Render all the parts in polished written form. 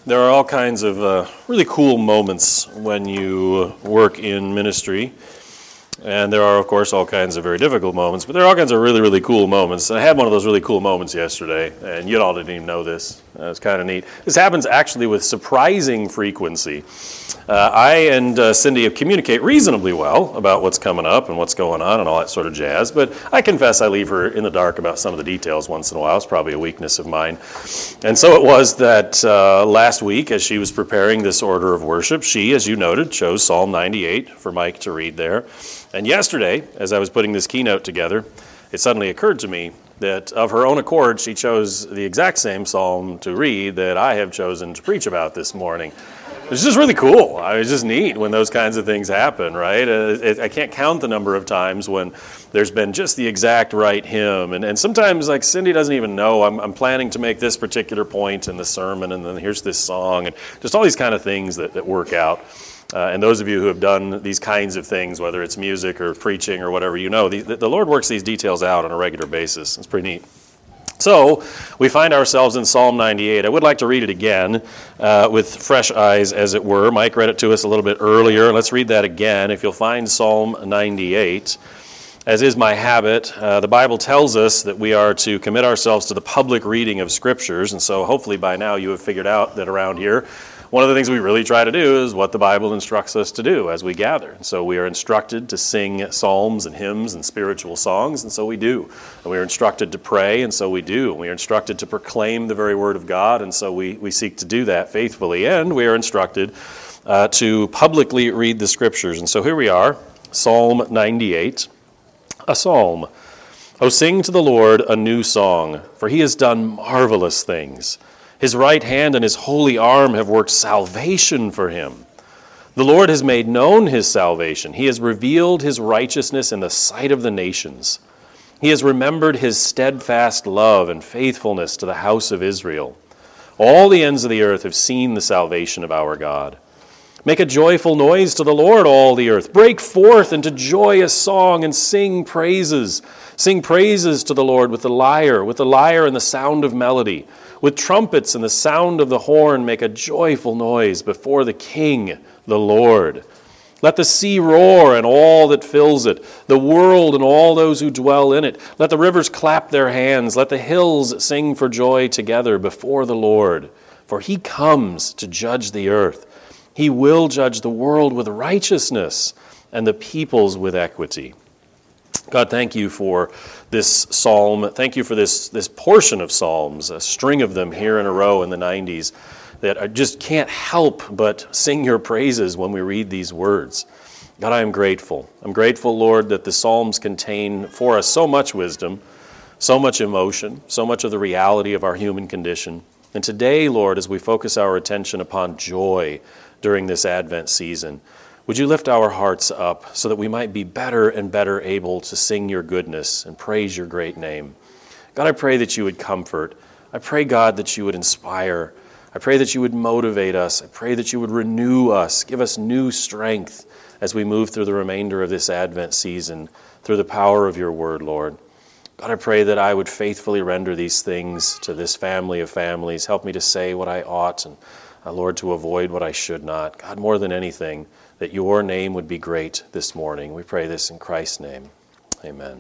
There are all kinds of really cool moments when you work in ministry. And there are, of course, all kinds of very difficult moments, but there are all kinds of really, really cool moments. I had one of those really cool moments yesterday, and you all didn't even know this. It's kind of neat. This happens actually with surprising frequency. I and Cindy communicate reasonably well about what's coming up and what's going on and all that sort of jazz, but I confess I leave her in the dark about some of the details once in a while. It's probably a weakness of mine. And so it was that last week, as she was preparing this order of worship, she, as you noted, chose Psalm 98 for Mike to read there. And yesterday, as I was putting this keynote together, it suddenly occurred to me that of her own accord, she chose the exact same psalm to read that I have chosen to preach about this morning. It's just really cool. It's just neat when those kinds of things happen, right? I can't count the number of times when there's been just the exact right hymn. And sometimes, like, Cindy doesn't even know I'm planning to make this particular point in the sermon, and then here's this song, and just all these kind of things that work out. And those of you who have done these kinds of things, whether it's music or preaching or whatever, you know, the Lord works these details out on a regular basis. It's pretty neat. So we find ourselves in Psalm 98. I would like to read it again with fresh eyes, as it were. Mike read it to us a little bit earlier. Let's read that again. If you'll find Psalm 98, as is my habit, the Bible tells us that we are to commit ourselves to the public reading of Scriptures. And so hopefully by now you have figured out that around here, one of the things we really try to do is what the Bible instructs us to do as we gather. And so we are instructed to sing psalms and hymns and spiritual songs, and so we do. And we are instructed to pray, and so we do. We are instructed to proclaim the very word of God, and so we seek to do that faithfully. And we are instructed to publicly read the Scriptures. And so here we are, Psalm 98, a psalm. "O sing to the Lord a new song, for he has done marvelous things. His right hand and his holy arm have worked salvation for him. The Lord has made known his salvation. He has revealed his righteousness in the sight of the nations. He has remembered his steadfast love and faithfulness to the house of Israel. All the ends of the earth have seen the salvation of our God. Make a joyful noise to the Lord, all the earth. Break forth into joyous song and sing praises. Sing praises to the Lord with the lyre and the sound of melody. With trumpets and the sound of the horn, make a joyful noise before the King, the Lord. Let the sea roar and all that fills it, the world and all those who dwell in it. Let the rivers clap their hands. Let the hills sing for joy together before the Lord. For he comes to judge the earth. He will judge the world with righteousness and the peoples with equity." God, thank you for this psalm. Thank you for this portion of psalms, a string of them here in a row in the 90s, that I just can't help but sing your praises when we read these words. God, I am grateful. I'm grateful, Lord, that the psalms contain for us so much wisdom, so much emotion, so much of the reality of our human condition. And today, Lord, as we focus our attention upon joy during this Advent season, would you lift our hearts up so that we might be better and better able to sing your goodness and praise your great name? God, I pray that you would comfort. I pray, God, that you would inspire. I pray that you would motivate us. I pray that you would renew us, give us new strength as we move through the remainder of this Advent season through the power of your word, Lord. God, I pray that I would faithfully render these things to this family of families. Help me to say what I ought and, Lord, to avoid what I should not. God, more than anything, that your name would be great this morning. We pray this in Christ's name. Amen.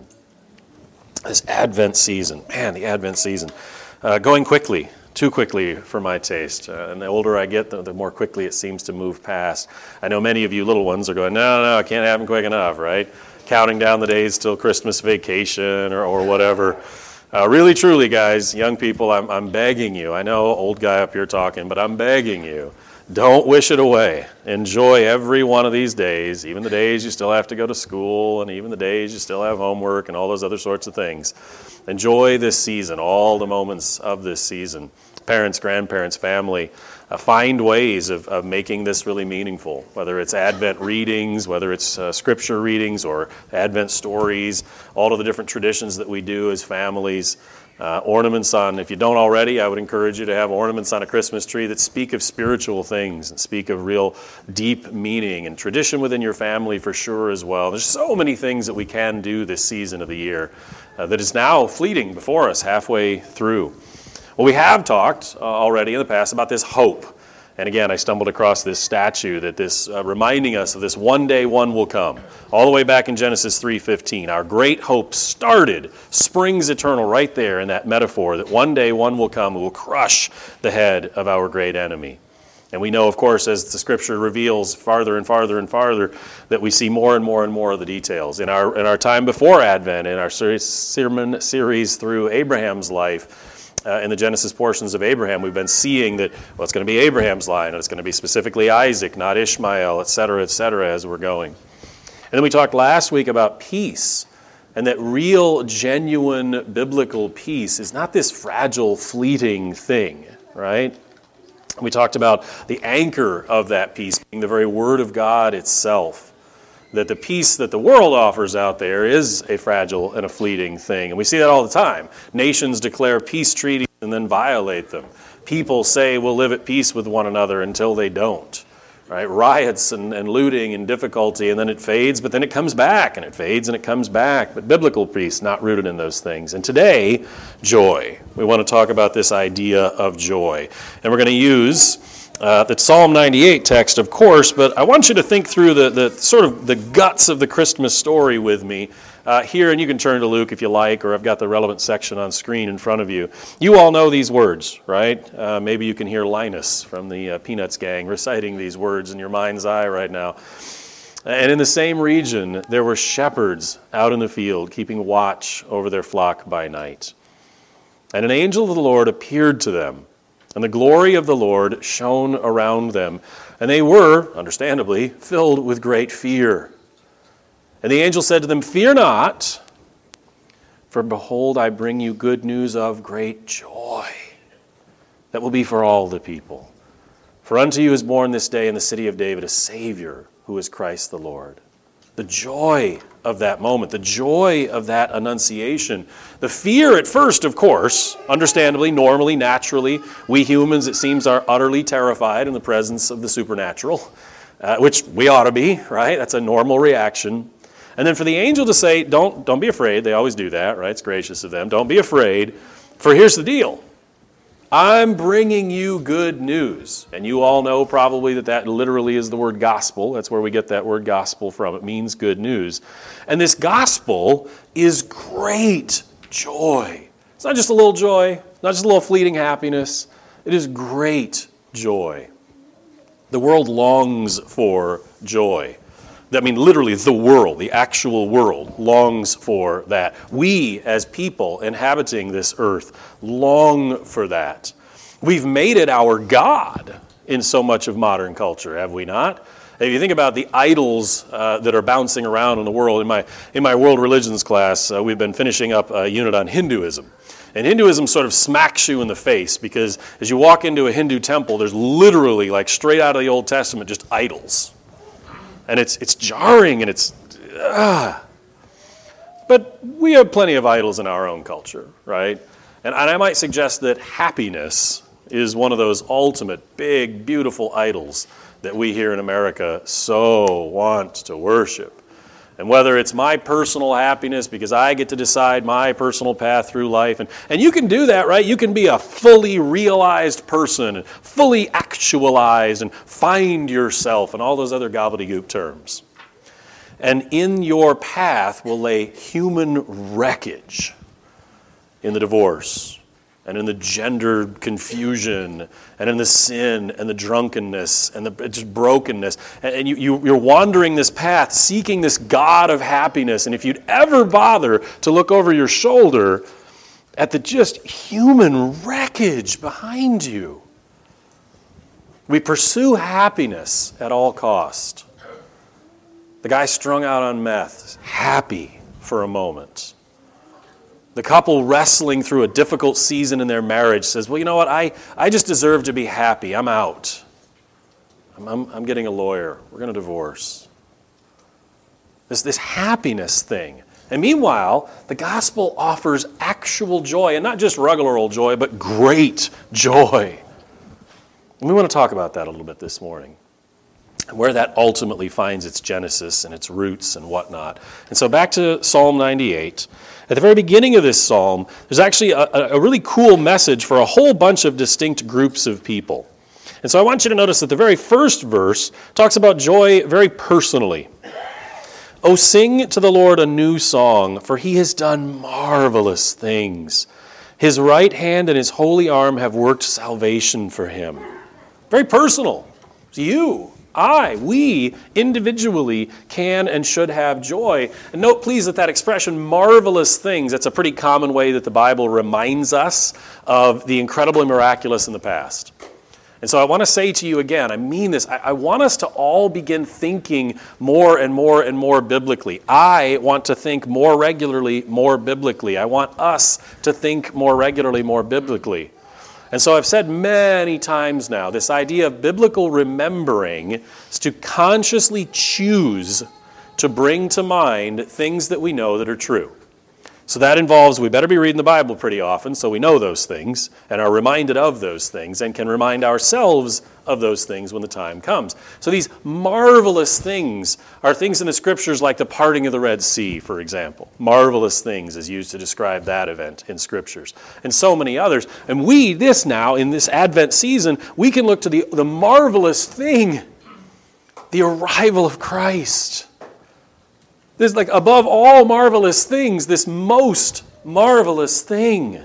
This Advent season, man, the Advent season, going quickly, too quickly for my taste. And the older I get, the more quickly it seems to move past. I know many of you little ones are going, no, it can't happen quick enough, right? Counting down the days till Christmas vacation or whatever. Really, truly, guys, young people, I'm begging you. I know, old guy up here talking, but I'm begging you. Don't wish it away. Enjoy every one of these days, even the days you still have to go to school and even the days you still have homework and all those other sorts of things. Enjoy this season, all the moments of this season. Parents, grandparents, family, find ways of making this really meaningful, whether it's Advent readings, whether it's scripture readings or Advent stories, all of the different traditions that we do as families. Ornaments on, if you don't already, I would encourage you to have ornaments on a Christmas tree that speak of spiritual things and speak of real deep meaning and tradition within your family for sure as well. There's so many things that we can do this season of the year that is now fleeting before us halfway through. Well, we have talked already in the past about this hope And again, I stumbled across this statue that reminding us of this one day one will come. All the way back in Genesis 3:15. Our great hope started, springs eternal right there in that metaphor that one day one will come who will crush the head of our great enemy. And we know, of course, as the Scripture reveals farther and farther and farther, that we see more and more and more of the details. In our time before Advent, in our sermon series through Abraham's life, in the Genesis portions of Abraham, we've been seeing that, well, it's going to be Abraham's line, and it's going to be specifically Isaac, not Ishmael, et cetera, as we're going. And then we talked last week about peace, and that real, genuine, biblical peace is not this fragile, fleeting thing, right? We talked about the anchor of that peace being the very Word of God itself. That the peace that the world offers out there is a fragile and a fleeting thing. And we see that all the time. Nations declare peace treaties and then violate them. People say we'll live at peace with one another until they don't. Right? Riots and looting and difficulty, and then it fades, but then it comes back, and it fades and it comes back. But biblical peace, not rooted in those things. And today, joy. We want to talk about this idea of joy. And we're going to use the Psalm 98 text, of course, but I want you to think through the sort of the guts of the Christmas story with me here, and you can turn to Luke if you like, or I've got the relevant section on screen in front of you. You all know these words, right? Maybe you can hear Linus from the Peanuts gang reciting these words in your mind's eye right now. And in the same region, there were shepherds out in the field, keeping watch over their flock by night. And an angel of the Lord appeared to them, and the glory of the Lord shone around them, and they were, understandably, filled with great fear. And the angel said to them, "Fear not, for behold, I bring you good news of great joy that will be for all the people. For unto you is born this day in the city of David a Savior, who is Christ the Lord." The joy of that moment, the joy of that annunciation. The fear at first, of course, understandably, normally, naturally, we humans, it seems, are utterly terrified in the presence of the supernatural, which we ought to be, right? That's a normal reaction. And then for the angel to say, don't be afraid. They always do that, right? It's gracious of them. Don't be afraid, for here's the deal. I'm bringing you good news. And you all know probably that literally is the word gospel. That's where we get that word gospel from. It means good news. And this gospel is great joy. It's not just a little joy, not just a little fleeting happiness. It is great joy. The world longs for joy. I mean, literally, the world, the actual world, longs for that. We, as people inhabiting this earth, long for that. We've made it our God in so much of modern culture, have we not? If you think about the idols that are bouncing around in the world, in my world religions class, we've been finishing up a unit on Hinduism. And Hinduism sort of smacks you in the face because as you walk into a Hindu temple, there's literally, like straight out of the Old Testament, just idols. And it's jarring and it's... But we have plenty of idols in our own culture, right? And I might suggest that happiness is one of those ultimate, big, beautiful idols that we here in America so want to worship. And whether it's my personal happiness because I get to decide my personal path through life. And you can do that, right? You can be a fully realized person, fully actualized, and find yourself, and all those other gobbledygook terms. And in your path will lay human wreckage in the divorce, and in the gender confusion, and in the sin, and the drunkenness, and the just brokenness. And you're wandering this path, seeking this God of happiness. And if you'd ever bother to look over your shoulder at the just human wreckage behind you, we pursue happiness at all cost. The guy strung out on meth, happy for a moment. The couple wrestling through a difficult season in their marriage says, well, you know what, I just deserve to be happy. I'm out. I'm getting a lawyer. We're going to divorce. This happiness thing. And meanwhile, the gospel offers actual joy, and not just regular old joy, but great joy. And we want to talk about that a little bit this morning, and where that ultimately finds its genesis and its roots and whatnot. And so back to Psalm 98. At the very beginning of this psalm, there's actually a really cool message for a whole bunch of distinct groups of people. And so I want you to notice that the very first verse talks about joy very personally. "Oh, sing to the Lord a new song, for he has done marvelous things. His right hand and his holy arm have worked salvation for him." Very personal. To you, we individually can and should have joy. And note, please, that expression, marvelous things, that's a pretty common way that the Bible reminds us of the incredible and miraculous in the past. And so I want to say to you again, I mean this, I want us to all begin thinking more and more and more biblically. I want to think more regularly, more biblically. I want us to think more regularly, more biblically. And so I've said many times now, this idea of biblical remembering is to consciously choose to bring to mind things that we know that are true. So that involves, we better be reading the Bible pretty often so we know those things and are reminded of those things and can remind ourselves of those things when the time comes. So these marvelous things are things in the Scriptures like the parting of the Red Sea, for example. Marvelous things is used to describe that event in Scriptures. And so many others. And now, in this Advent season, we can look to the marvelous thing, the arrival of Christ. This, like, above all marvelous things, this most marvelous thing.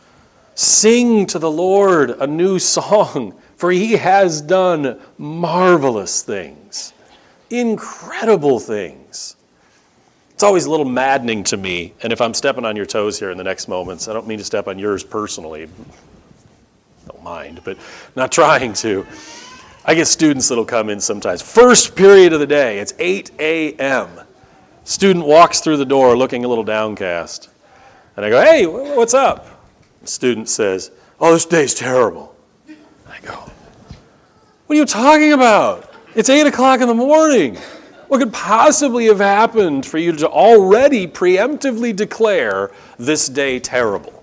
Sing to the Lord a new song, for he has done marvelous things. Incredible things. It's always a little maddening to me, and if I'm stepping on your toes here in the next moments, I don't mean to step on yours personally. Don't mind, but not trying to. I get students that'll come in sometimes. First period of the day, it's 8 a.m., Student walks through the door looking a little downcast. And I go, "Hey, what's up?" The student says, "Oh, this day's terrible." I go, "What are you talking about? It's 8 o'clock in the morning. What could possibly have happened for you to already preemptively declare this day terrible?"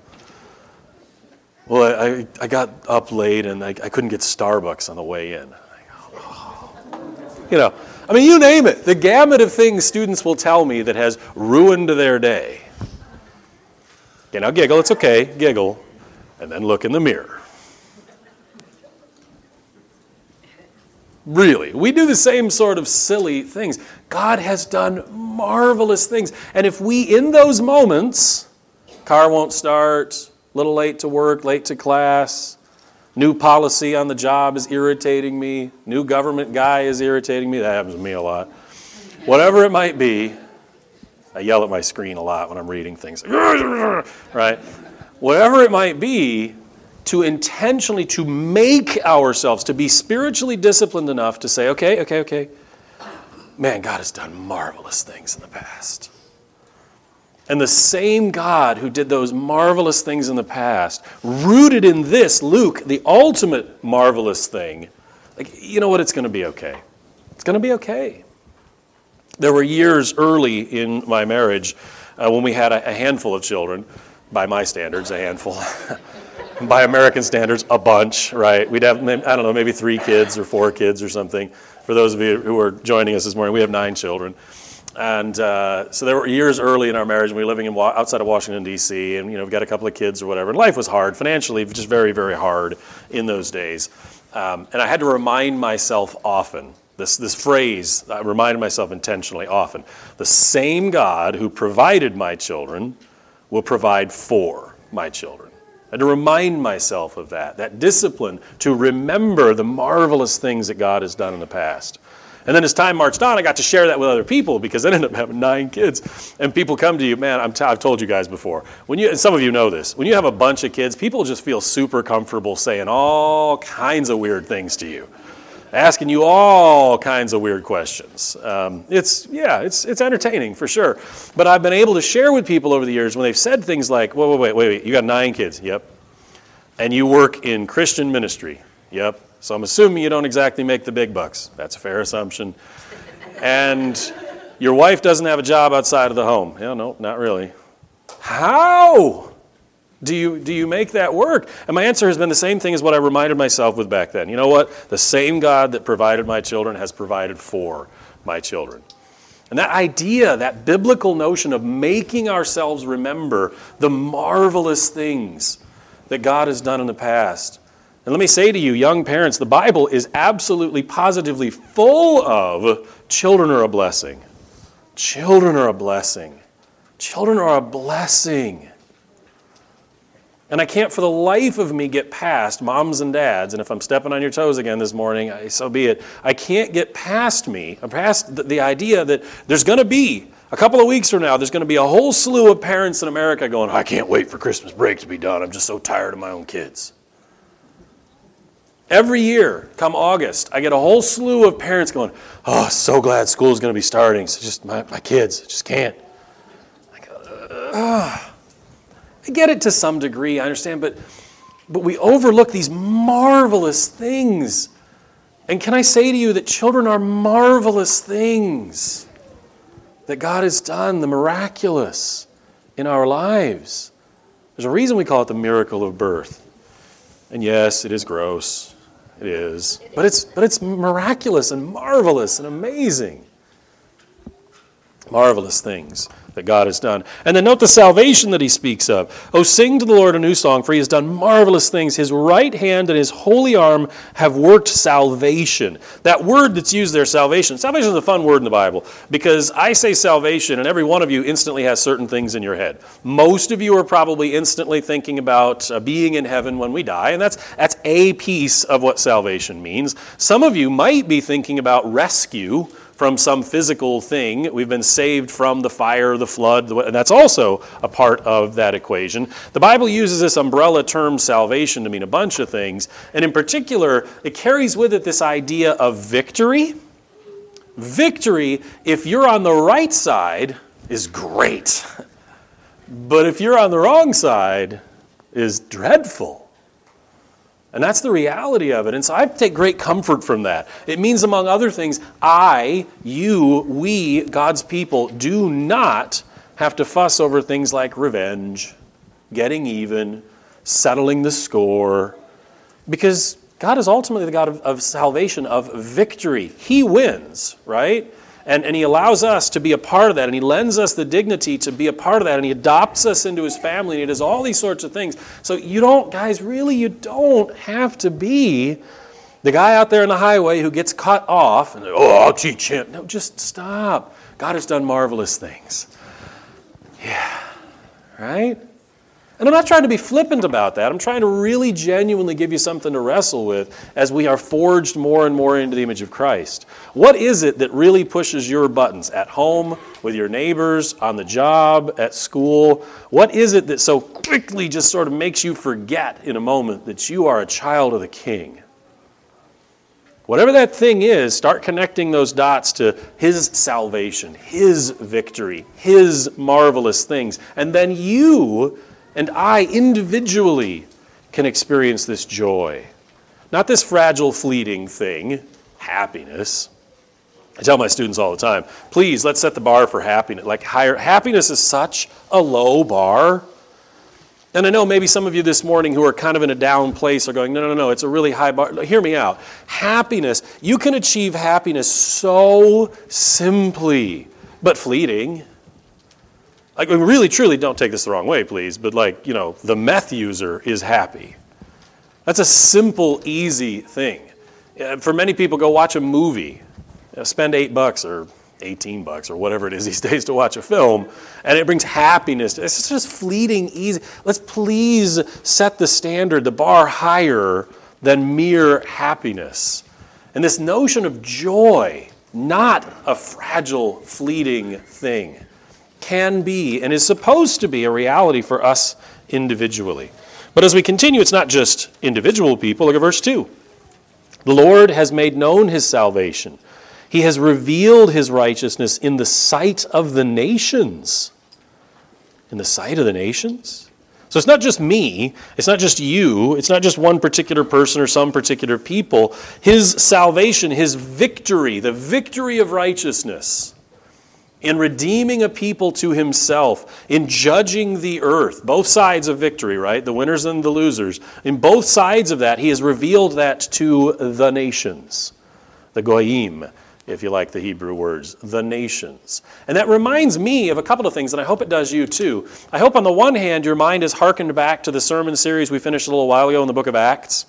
"Well, I got up late and I couldn't get Starbucks on the way in." I go, "Oh." You name it. The gamut of things students will tell me that has ruined their day. Now giggle, it's okay, giggle, and then look in the mirror. Really, we do the same sort of silly things. God has done marvelous things. And if we, in those moments, car won't start, little late to work, late to class, new policy on the job is irritating me. New government guy is irritating me. That happens to me a lot. Whatever it might be, I yell at my screen a lot when I'm reading things. Right? Whatever it might be, to intentionally, to make ourselves, to be spiritually disciplined enough to say, okay. Man, God has done marvelous things in the past. And the same God who did those marvelous things in the past, rooted in this, Luke, the ultimate marvelous thing, you know what, it's going to be okay. It's going to be okay. There were years early in my marriage when we had a handful of children, by my standards, a handful. By American standards, a bunch, right? We'd have, maybe 3 kids or 4 kids or something. For those of you who are joining us this morning, we have 9 children. And so there were years early in our marriage, and we were living outside of Washington, D.C., and we've got a couple of kids or whatever. And life was hard, financially, just very, very hard in those days. And I had to remind myself often, this phrase, I reminded myself intentionally often, the same God who provided my children will provide for my children. I had to remind myself of that discipline to remember the marvelous things that God has done in the past. And then as time marched on, I got to share that with other people because I ended up having 9 kids. And people come to you, man, I've told you guys before, and some of you know this, when you have a bunch of kids, people just feel super comfortable saying all kinds of weird things to you, asking you all kinds of weird questions. It's entertaining for sure. But I've been able to share with people over the years when they've said things like, wait, you got 9 kids, yep. And you work in Christian ministry, yep. So I'm assuming you don't exactly make the big bucks. That's a fair assumption. And your wife doesn't have a job outside of the home. Yeah, no, not really. How do you make that work? And my answer has been the same thing as what I reminded myself with back then. You know what? The same God that provided my children has provided for my children. And that idea, that biblical notion of making ourselves remember the marvelous things that God has done in the past, And let me say to you, young parents, the Bible is absolutely, positively full of children are a blessing. Children are a blessing. Children are a blessing. And I can't for the life of me get past moms and dads, and if I'm stepping on your toes again this morning, so be it. I can't get past the idea that there's going to be, a couple of weeks from now, there's going to be a whole slew of parents in America going, I can't wait for Christmas break to be done. I'm just so tired of my own kids. Every year, come August, I get a whole slew of parents going, oh, so glad school's going to be starting. So just my kids, I just can't. I get it to some degree, I understand, but we overlook these marvelous things. And can I say to you that children are marvelous things that God has done, the miraculous in our lives. There's a reason we call it the miracle of birth. And yes, it is gross. It is. But it's miraculous and marvelous and amazing. Marvelous things that God has done. And then note the salvation that he speaks of. Oh, sing to the Lord a new song, for he has done marvelous things. His right hand and his holy arm have worked salvation. That word that's used there, salvation. Salvation is a fun word in the Bible because I say salvation and every one of you instantly has certain things in your head. Most of you are probably instantly thinking about being in heaven when we die, and that's a piece of what salvation means. Some of you might be thinking about rescue from some physical thing. We've been saved from the fire, the flood, and that's also a part of that equation. The Bible uses this umbrella term salvation to mean a bunch of things, and in particular, it carries with it this idea of victory. Victory, if you're on the right side, is great. But if you're on the wrong side, is dreadful. And that's the reality of it. And so I take great comfort from that. It means, among other things, I, you, we, God's people, do not have to fuss over things like revenge, getting even, settling the score, because God is ultimately the God of salvation, of victory. He wins, right? And he allows us to be a part of that, and he lends us the dignity to be a part of that, and he adopts us into his family, and he does all these sorts of things. So you don't have to be the guy out there on the highway who gets cut off, and I'll teach him. No, just stop. God has done marvelous things. Yeah, right? And I'm not trying to be flippant about that. I'm trying to really genuinely give you something to wrestle with as we are forged more and more into the image of Christ. What is it that really pushes your buttons at home, with your neighbors, on the job, at school? What is it that so quickly just sort of makes you forget in a moment that you are a child of the King? Whatever that thing is, start connecting those dots to his salvation, his victory, his marvelous things. And then you and I individually can experience this joy. Not this fragile, fleeting thing, happiness. I tell my students all the time, please, let's set the bar for happiness. Happiness is such a low bar. And I know maybe some of you this morning who are kind of in a down place are going, no, it's a really high bar. Hear me out. Happiness, you can achieve happiness so simply, but fleeting. Really, truly, don't take this the wrong way, please, but the meth user is happy. That's a simple, easy thing. For many people, go watch a movie. Spend $8 or $18 or whatever it is these days to watch a film, and it brings happiness. It's just fleeting, easy. Let's please set the standard, the bar higher than mere happiness. And this notion of joy, not a fragile, fleeting thing, can be and is supposed to be a reality for us individually. But as we continue, it's not just individual people. Look at verse 2. The Lord has made known his salvation. He has revealed his righteousness in the sight of the nations. In the sight of the nations? So it's not just me, it's not just you, it's not just one particular person or some particular people. His salvation, his victory, the victory of righteousness, in redeeming a people to himself, in judging the earth, both sides of victory, right? The winners and the losers. In both sides of that, he has revealed that to the nations. The goyim, if you like the Hebrew words, the nations. And that reminds me of a couple of things, and I hope it does you too. I hope on the one hand, your mind is hearkened back to the sermon series we finished a little while ago in the book of Acts.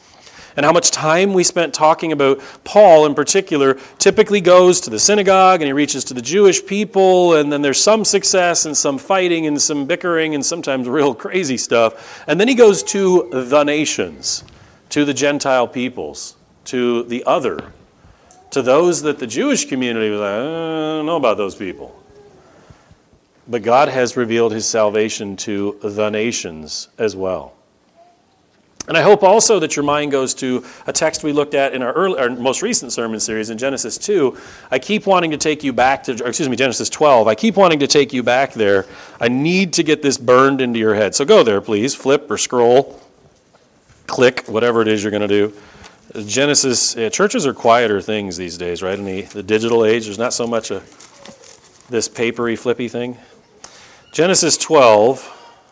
and how much time we spent talking about Paul in particular typically goes to the synagogue and he reaches to the Jewish people, and then there's some success and some fighting and some bickering and sometimes real crazy stuff. And then he goes to the nations, to the Gentile peoples, to the other, to those that the Jewish community was like, I don't know about those people. But God has revealed his salvation to the nations as well. And I hope also that your mind goes to a text we looked at in our most recent sermon series in Genesis 2. I keep wanting to take you back to, Genesis 12. I keep wanting to take you back there. I need to get this burned into your head. So go there, please. Flip or scroll, click, whatever it is you're going to do. Genesis, churches are quieter things these days, right? In the digital age, there's not so much this papery, flippy thing. Genesis 12.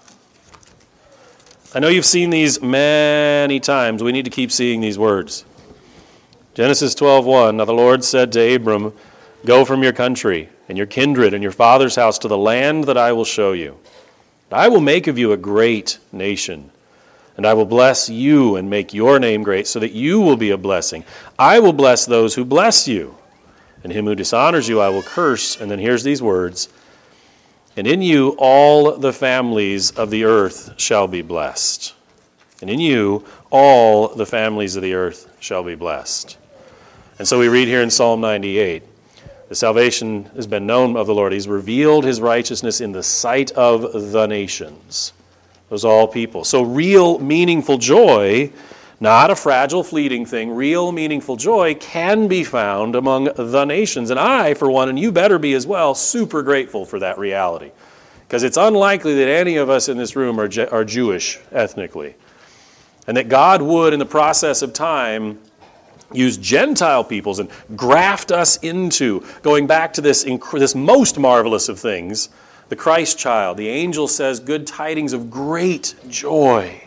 I know you've seen these many times. We need to keep seeing these words. Genesis 12:1. Now the Lord said to Abram, go from your country and your kindred and your father's house to the land that I will show you. I will make of you a great nation, and I will bless you and make your name great so that you will be a blessing. I will bless those who bless you, and him who dishonors you I will curse. And then here's these words. And in you all the families of the earth shall be blessed. And in you all the families of the earth shall be blessed. And so we read here in Psalm 98, the salvation has been known of the Lord. He's revealed his righteousness in the sight of the nations. Those all people. So real meaningful joy, not a fragile, fleeting thing, real meaningful joy can be found among the nations. And I, for one, and you better be as well, super grateful for that reality. Because it's unlikely that any of us in this room are Jewish ethnically. And that God would, in the process of time, use Gentile peoples and graft us into, going back to this most marvelous of things, the Christ child. The angel says, good tidings of great joy.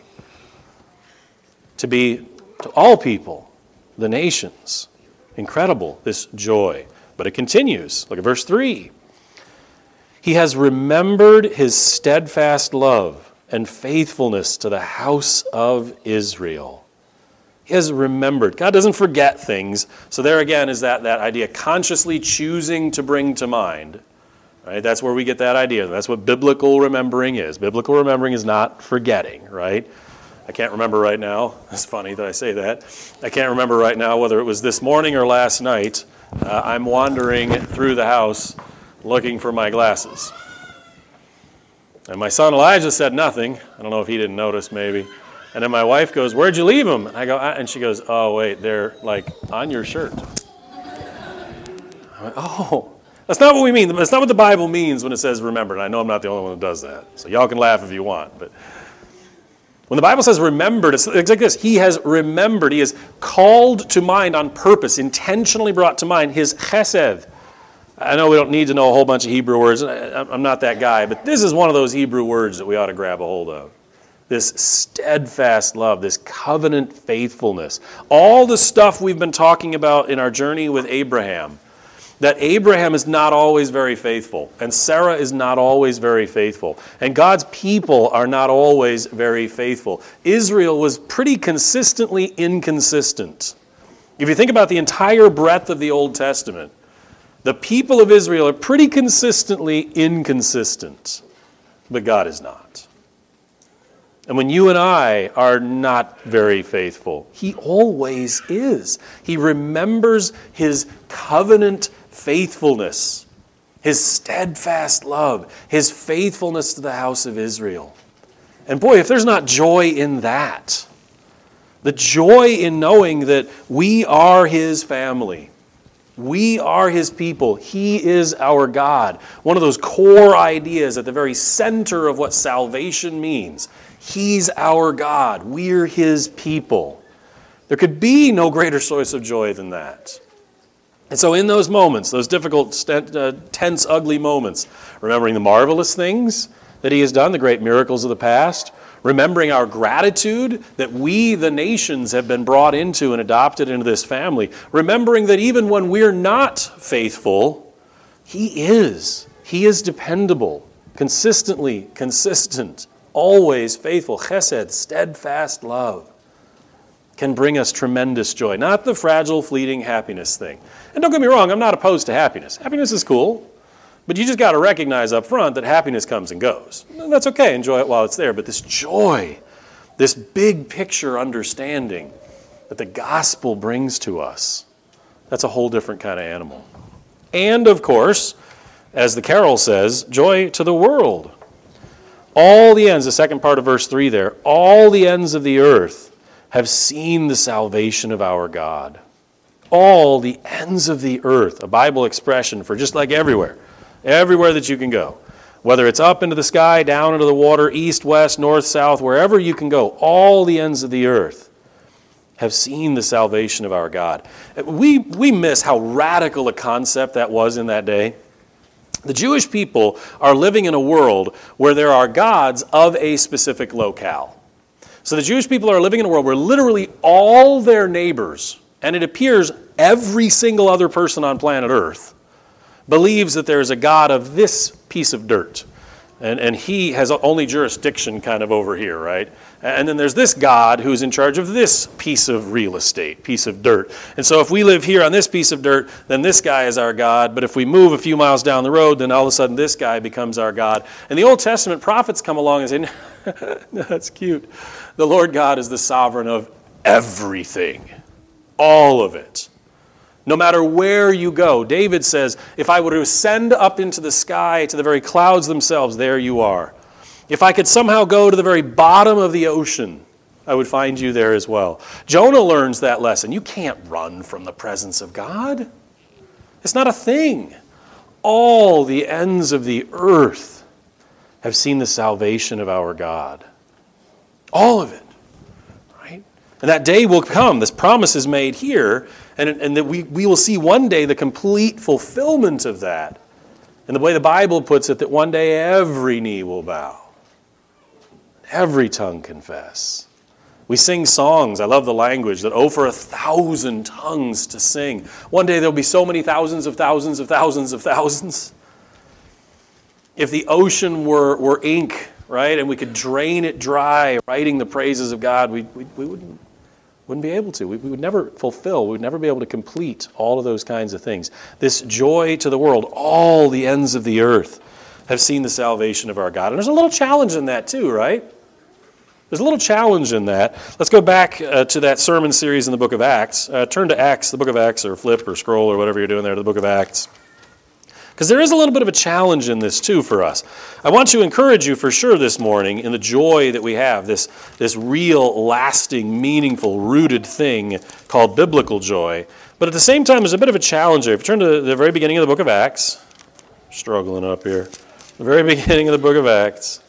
To be to all people, the nations. Incredible, this joy. But it continues. Look at verse 3. He has remembered his steadfast love and faithfulness to the house of Israel. He has remembered. God doesn't forget things. So there again is that idea, consciously choosing to bring to mind. Right? That's where we get that idea. That's what biblical remembering is. Biblical remembering is not forgetting, right? I can't remember right now. It's funny that I say that. I can't remember right now whether it was this morning or last night. I'm wandering through the house looking for my glasses. And my son Elijah said nothing. I don't know if he didn't notice maybe. And then my wife goes, where'd you leave them? And I go, and she goes, oh, wait, they're like on your shirt. I went, oh, that's not what we mean. That's not what the Bible means when it says remember. And I know I'm not the only one who does that. So y'all can laugh if you want, but when the Bible says remembered, it's like this. He has remembered. He has called to mind on purpose, intentionally brought to mind his chesed. I know we don't need to know a whole bunch of Hebrew words. I'm not that guy, but this is one of those Hebrew words that we ought to grab a hold of. This steadfast love, this covenant faithfulness. All the stuff we've been talking about in our journey with Abraham. That Abraham is not always very faithful, and Sarah is not always very faithful, and God's people are not always very faithful. Israel was pretty consistently inconsistent. If you think about the entire breadth of the Old Testament, the people of Israel are pretty consistently inconsistent, but God is not. And when you and I are not very faithful, he always is. He remembers his covenant faithfulness, his steadfast love, his faithfulness to the house of Israel. And boy, if there's not joy in that, the joy in knowing that we are his family, we are his people, he is our God. One of those core ideas at the very center of what salvation means. He's our God. We're his people. There could be no greater source of joy than that. And so in those moments, those difficult, tense, ugly moments, remembering the marvelous things that he has done, the great miracles of the past, remembering our gratitude that we, the nations, have been brought into and adopted into this family, remembering that even when we're not faithful, he is dependable, consistently consistent, always faithful, chesed, steadfast love. can bring us tremendous joy, not the fragile, fleeting happiness thing. And don't get me wrong, I'm not opposed to happiness. Happiness is cool, but you just got to recognize up front that happiness comes and goes. And that's okay, enjoy it while it's there. But this joy, this big picture understanding that the gospel brings to us, that's a whole different kind of animal. And of course, as the carol says, joy to the world. All the ends, the second part of verse 3 there, all the ends of the earth have seen the salvation of our God. All the ends of the earth, a Bible expression for just like everywhere that you can go. Whether it's up into the sky, down into the water, east, west, north, south, wherever you can go, all the ends of the earth have seen the salvation of our God. We miss how radical a concept that was in that day. The Jewish people are living in a world where there are gods of a specific locale. So the Jewish people are living in a world where literally all their neighbors, and it appears every single other person on planet Earth, believes that there is a God of this piece of dirt. And he has only jurisdiction kind of over here, right? And then there's this God who's in charge of this piece of real estate, piece of dirt. And so if we live here on this piece of dirt, then this guy is our God. But if we move a few miles down the road, then all of a sudden this guy becomes our God. And the Old Testament prophets come along and say, that's cute. The Lord God is the sovereign of everything, all of it. No matter where you go, David says, if I were to ascend up into the sky to the very clouds themselves, there you are. If I could somehow go to the very bottom of the ocean, I would find you there as well. Jonah learns that lesson. You can't run from the presence of God. It's not a thing. All the ends of the earth have seen the salvation of our God. All of it. Right? And that day will come. This promise is made here. And that we will see one day the complete fulfillment of that. And the way the Bible puts it, that one day every knee will bow. Every tongue confess. We sing songs. I love the language that, oh, for 1,000 tongues to sing. One day there'll be so many thousands of thousands of thousands of thousands. If the ocean were ink, right, and we could drain it dry, writing the praises of God, we wouldn't be able to. We would never fulfill, we would never be able to complete all of those kinds of things. This joy to the world, all the ends of the earth have seen the salvation of our God. And there's a little challenge in that too, right? There's a little challenge in that. Let's go back to that sermon series in the book of Acts. Turn to Acts, the book of Acts, or flip or scroll or whatever you're doing there to the book of Acts. Because there is a little bit of a challenge in this too for us. I want to encourage you for sure this morning in the joy that we have, this real, lasting, meaningful, rooted thing called biblical joy. But at the same time, there's a bit of a challenge there. If you turn to the very beginning of the book of Acts, struggling up here, the very beginning of the book of Acts.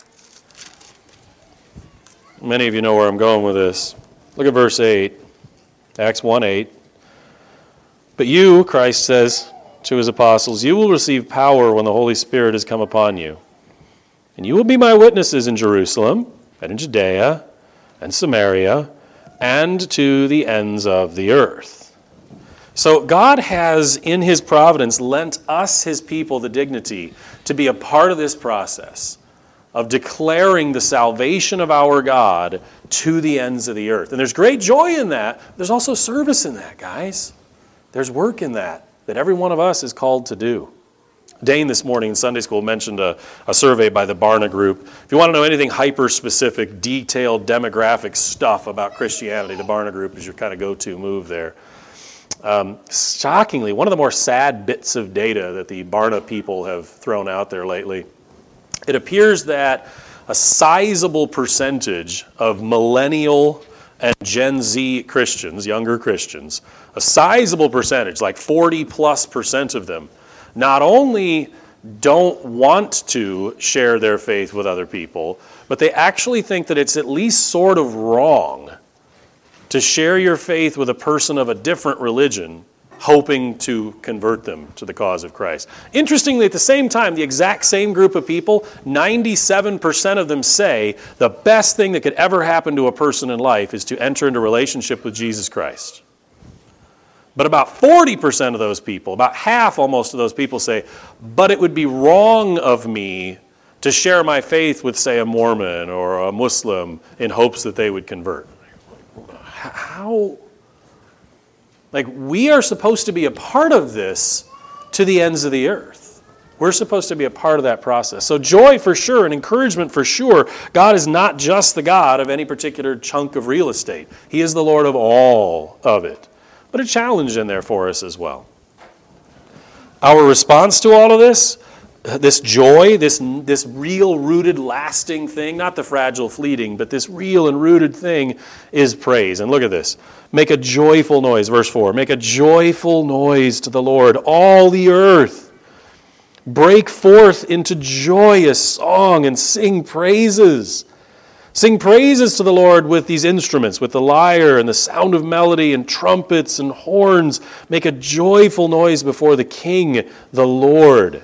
Many of you know where I'm going with this. Look at verse 8, Acts 1:8. But you, Christ says to his apostles, you will receive power when the Holy Spirit has come upon you. And you will be my witnesses in Jerusalem and in Judea and Samaria and to the ends of the earth. So God has, in his providence, lent us, his people, the dignity to be a part of this process of declaring the salvation of our God to the ends of the earth. And there's great joy in that. There's also service in that, guys. There's work in that every one of us is called to do. Dane this morning in Sunday school mentioned a survey by the Barna Group. If you want to know anything hyper-specific, detailed, demographic stuff about Christianity, the Barna Group is your kind of go-to move there. Shockingly, one of the more sad bits of data that the Barna people have thrown out there lately, it appears that a sizable percentage of millennial and Gen Z Christians, younger Christians, a sizable percentage, like 40+% of them, not only don't want to share their faith with other people, but they actually think that it's at least sort of wrong to share your faith with a person of a different religion, hoping to convert them to the cause of Christ. Interestingly, at the same time, the exact same group of people, 97% of them say the best thing that could ever happen to a person in life is to enter into a relationship with Jesus Christ. But about 40% of those people, about half almost of those people say, but it would be wrong of me to share my faith with, say, a Mormon or a Muslim in hopes that they would convert. how, like, we are supposed to be a part of this to the ends of the earth. We're supposed to be a part of that process. So joy for sure and encouragement for sure. God is not just the God of any particular chunk of real estate. He is the Lord of all of it. But a challenge in there for us as well. Our response to all of this joy, this real rooted lasting thing, not the fragile fleeting, but this real and rooted thing is praise. And look at this. Make a joyful noise, verse 4. Make a joyful noise to the Lord, all the earth. Break forth into joyous song and sing praises. Sing praises to the Lord with these instruments, with the lyre and the sound of melody and trumpets and horns. Make a joyful noise before the King, the Lord.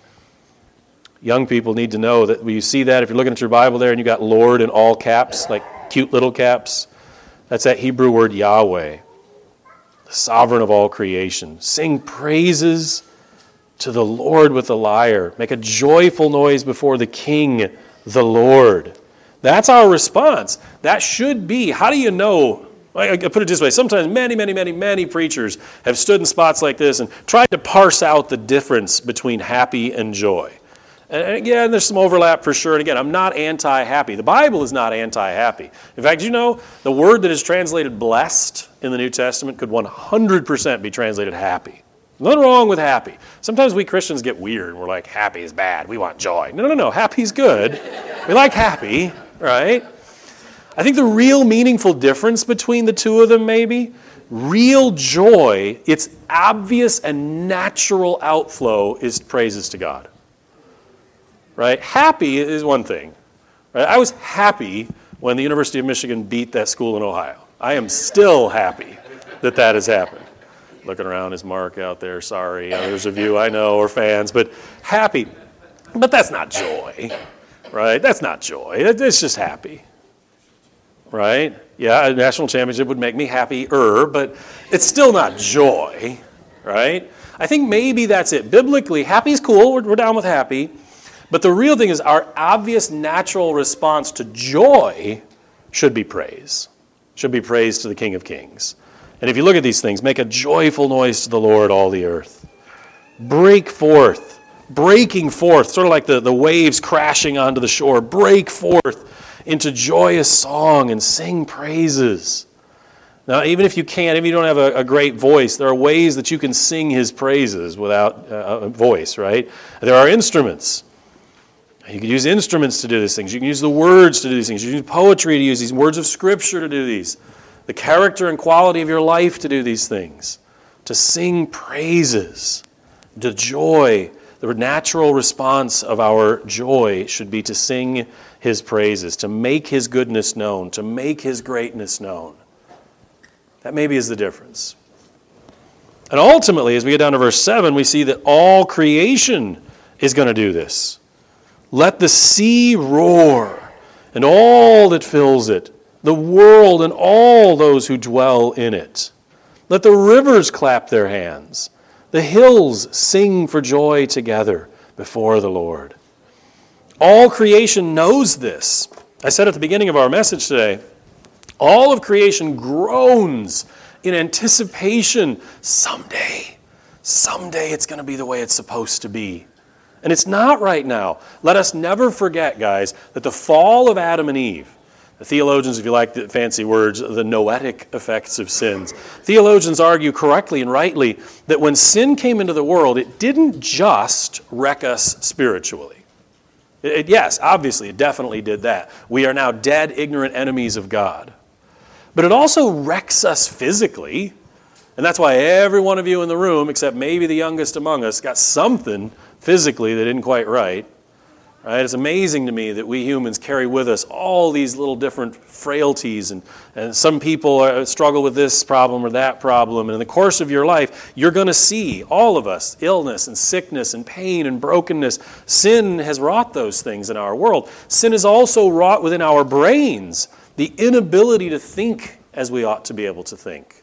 Young people need to know that when you see that, if you're looking at your Bible there and you got Lord in all caps, like cute little caps, that's that Hebrew word Yahweh, the sovereign of all creation. Sing praises to the Lord with the lyre. Make a joyful noise before the King, the Lord. That's our response. That should be, how do you know? I put it this way, sometimes many preachers have stood in spots like this and tried to parse out the difference between happy and joy. And again, there's some overlap for sure. And again, I'm not anti-happy. The Bible is not anti-happy. In fact, you know, the word that is translated blessed in the New Testament could 100% be translated happy. Nothing wrong with happy. Sometimes we Christians get weird. We're like, happy is bad. We want joy. No. Happy's good. We like happy, right? I think the real meaningful difference between the two of them maybe, real joy, its obvious and natural outflow is praises to God. Right? Happy is one thing. Right? I was happy when the University of Michigan beat that school in Ohio. I am still happy that has happened. Looking around, is Mark out there? Sorry. There's a few I know are fans, but happy. But that's not joy. Right? That's not joy. It's just happy. Right? Yeah, a national championship would make me happier, but it's still not joy. Right? I think maybe that's it. Biblically, happy is cool. We're down with happy. But the real thing is our obvious natural response to joy should be praise. Should be praise to the King of Kings. And if you look at these things, make a joyful noise to the Lord, all the earth. Breaking forth, sort of like the waves crashing onto the shore. Break forth into joyous song and sing praises. Now, even if you can't, if you don't have a great voice, there are ways that you can sing his praises without a voice, right? There are instruments. You can use instruments to do these things. You can use the words to do these things. You can use poetry to use these words of Scripture to do these. The character and quality of your life to do these things. To sing praises. The joy, the natural response of our joy should be to sing his praises, to make his goodness known, to make his greatness known. That maybe is the difference. And ultimately, as we get down to verse 7, we see that all creation is going to do this. Let the sea roar, and all that fills it, the world and all those who dwell in it. Let the rivers clap their hands, the hills sing for joy together before the Lord. All creation knows this. I said at the beginning of our message today, all of creation groans in anticipation. Someday it's going to be the way it's supposed to be. And it's not right now. Let us never forget, guys, that the fall of Adam and Eve, the theologians, if you like the fancy words, the noetic effects of sins. Theologians argue correctly and rightly that when sin came into the world, it didn't just wreck us spiritually. Yes, obviously, it definitely did that. We are now dead, ignorant enemies of God. But it also wrecks us physically. And that's why every one of you in the room, except maybe the youngest among us, got something physically that isn't quite right. Right? It's amazing to me that we humans carry with us all these little different frailties, and some people struggle with this problem or that problem. And in the course of your life, you're going to see, all of us, illness and sickness and pain and brokenness. Sin has wrought those things in our world. Sin has also wrought within our brains the inability to think as we ought to be able to think.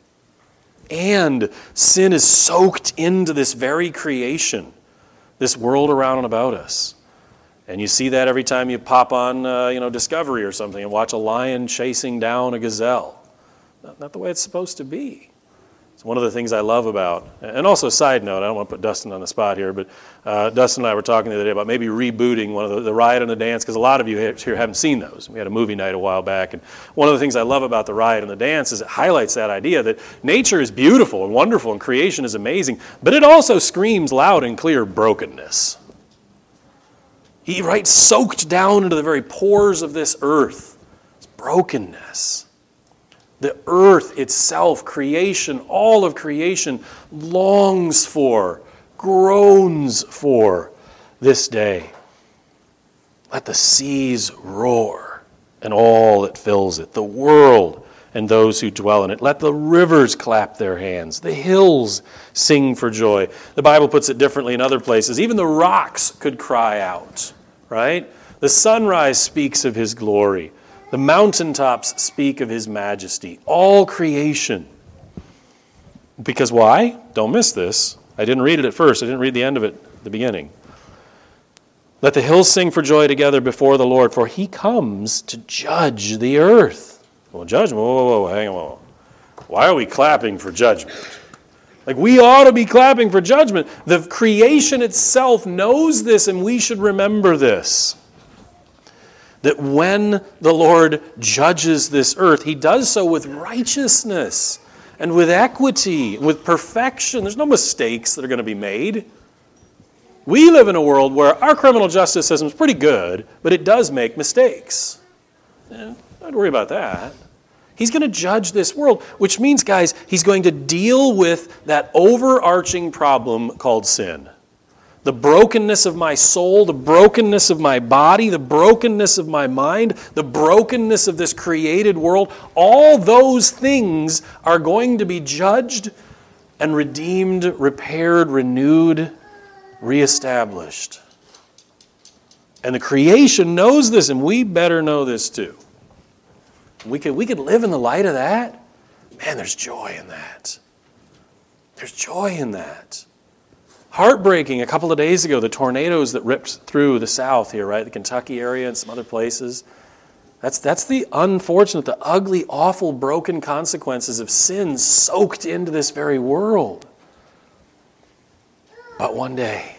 And sin is soaked into this very creation, this world around and about us. And you see that every time you pop on, Discovery or something and watch a lion chasing down a gazelle. not the way it's supposed to be. It's one of the things I love about, and also side note, I don't want to put Dustin on the spot here, but Dustin and I were talking the other day about maybe rebooting one of the Riot and the Dance, because a lot of you here haven't seen those. We had a movie night a while back, and one of the things I love about the Riot and the Dance is it highlights that idea that nature is beautiful and wonderful and creation is amazing, but it also screams loud and clear brokenness. Right, soaked down into the very pores of this earth is brokenness. The earth itself, creation, all of creation longs for, groans for this day. Let the seas roar and all that fills it, the world and those who dwell in it. Let the rivers clap their hands, the hills sing for joy. The Bible puts it differently in other places. Even the rocks could cry out, right? The sunrise speaks of his glory. The mountaintops speak of his majesty. All creation. Because why? Don't miss this. I didn't read it at first. I didn't read the end of it at the beginning. Let the hills sing for joy together before the Lord, for he comes to judge the earth. Well, judgment? Whoa, hang on. Why are we clapping for judgment? Like, we ought to be clapping for judgment. The creation itself knows this, and we should remember this. That when the Lord judges this earth, he does so with righteousness and with equity, with perfection. There's no mistakes that are going to be made. We live in a world where our criminal justice system is pretty good, but it does make mistakes. Don't worry about that. He's going to judge this world, which means, guys, he's going to deal with that overarching problem called sin. The brokenness of my soul, the brokenness of my body, the brokenness of my mind, the brokenness of this created world, all those things are going to be judged and redeemed, repaired, renewed, reestablished. And the creation knows this, and we better know this too. We could live in the light of that. Man, there's joy in that. There's joy in that. Heartbreaking, a couple of days ago, the tornadoes that ripped through the south here, right? The Kentucky area and some other places. That's the unfortunate, the ugly, awful, broken consequences of sin soaked into this very world. But one day,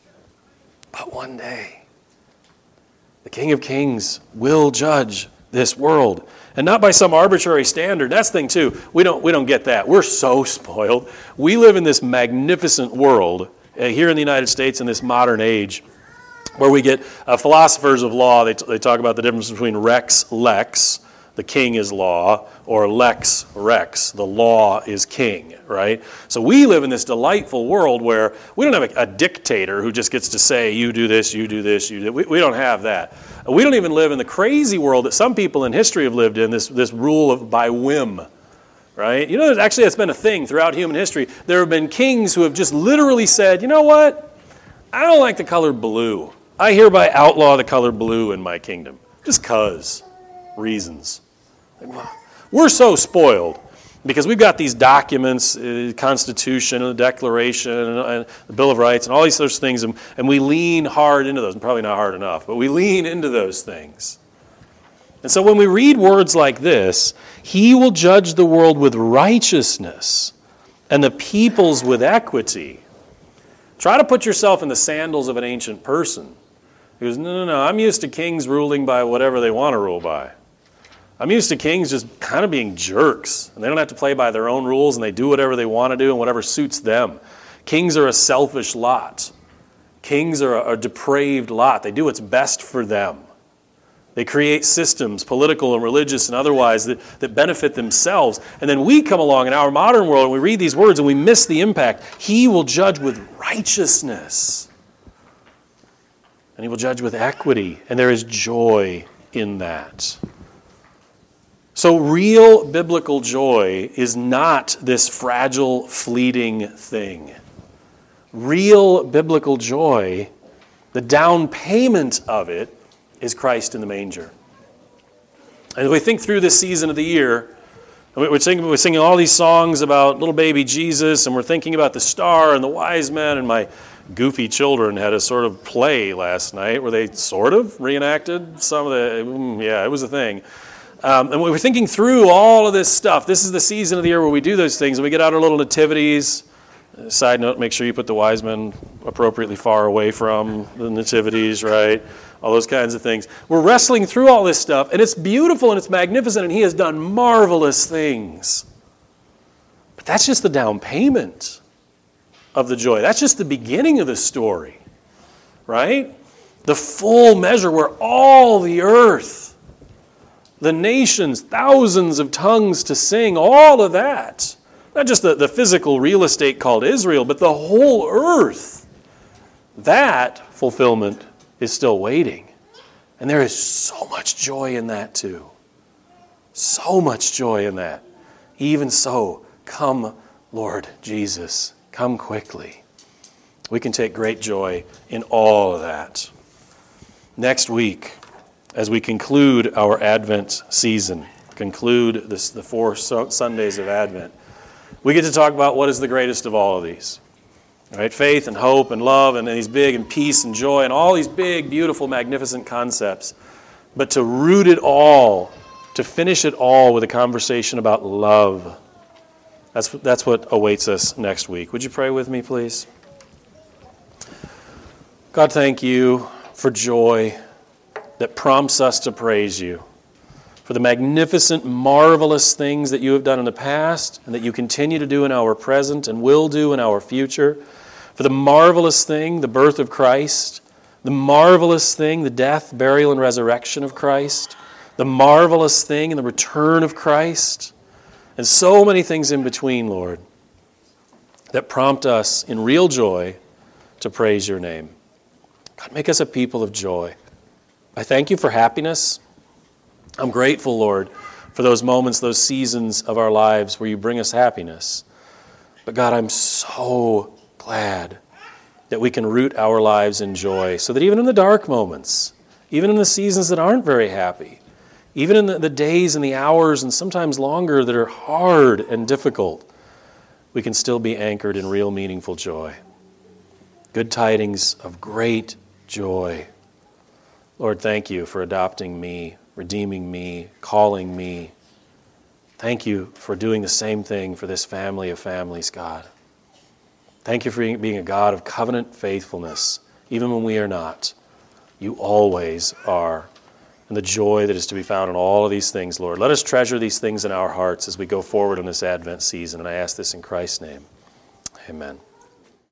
the King of Kings will judge this world. And not by some arbitrary standard. That's the thing too. We don't get that. We're so spoiled. We live in this magnificent world here in the United States in this modern age where we get philosophers of law. They talk about the difference between rex lex, the king is law, or lex rex, the law is king, right? So we live in this delightful world where we don't have a dictator who just gets to say, you do this, you do this, you do. We don't have that. We don't even live in the crazy world that some people in history have lived in, this rule of by whim, right? You know, actually that's been a thing throughout human history. There have been kings who have just literally said, you know what? I don't like the color blue. I hereby outlaw the color blue in my kingdom. Just 'cause. Reasons. We're so spoiled because we've got these documents, Constitution and the Declaration and the Bill of Rights and all these sorts of things, and we lean hard into those. Probably not hard enough, but we lean into those things. And so when we read words like this, he will judge the world with righteousness and the peoples with equity. Try to put yourself in the sandals of an ancient person who goes, no, I'm used to kings ruling by whatever they want to rule by. I'm used to kings just kind of being jerks, and they don't have to play by their own rules, and they do whatever they want to do and whatever suits them. Kings are a selfish lot. Kings are a depraved lot. They do what's best for them. They create systems, political and religious and otherwise, that benefit themselves. And then we come along in our modern world and we read these words and we miss the impact. He will judge with righteousness. And he will judge with equity. And there is joy in that. So real biblical joy is not this fragile, fleeting thing. Real biblical joy, the down payment of it, is Christ in the manger. And as we think through this season of the year, we're singing all these songs about little baby Jesus, and we're thinking about the star and the wise men, and my goofy children had a sort of play last night where they sort of reenacted some of the, it was a thing. And we were thinking through all of this stuff. This is the season of the year where we do those things, and we get out our little nativities. Side note, make sure you put the wise men appropriately far away from the nativities, right? All those kinds of things. We're wrestling through all this stuff, and it's beautiful and it's magnificent, and he has done marvelous things. But that's just the down payment of the joy. That's just the beginning of the story, right? The full measure where all the earth, the nations, thousands of tongues to sing, all of that. Not just the physical real estate called Israel, but the whole earth. That fulfillment is still waiting. And there is so much joy in that too. So much joy in that. Even so, come, Lord Jesus, come quickly. We can take great joy in all of that. Next week, as we conclude our Advent season, conclude the 4 Sundays of Advent, we get to talk about what is the greatest of all of these. Right? Faith and hope and love and these big and peace and joy and all these big, beautiful, magnificent concepts. But to root it all, to finish it all with a conversation about love. That's what awaits us next week. Would you pray with me, please? God, thank you for joy that prompts us to praise you. For the magnificent, marvelous things that you have done in the past and that you continue to do in our present and will do in our future. For the marvelous thing, the birth of Christ. The marvelous thing, the death, burial, and resurrection of Christ. The marvelous thing, the return of Christ. And so many things in between, Lord, that prompt us in real joy to praise your name. God, make us a people of joy. I thank you for happiness. I'm grateful, Lord, for those moments, those seasons of our lives where you bring us happiness. But God, I'm so glad that we can root our lives in joy so that even in the dark moments, even in the seasons that aren't very happy, even in the days and the hours and sometimes longer that are hard and difficult, we can still be anchored in real meaningful joy. Good tidings of great joy. Lord, thank you for adopting me, redeeming me, calling me. Thank you for doing the same thing for this family of families, God. Thank you for being a God of covenant faithfulness, even when we are not. You always are. And the joy that is to be found in all of these things, Lord. Let us treasure these things in our hearts as we go forward in this Advent season. And I ask this in Christ's name. Amen.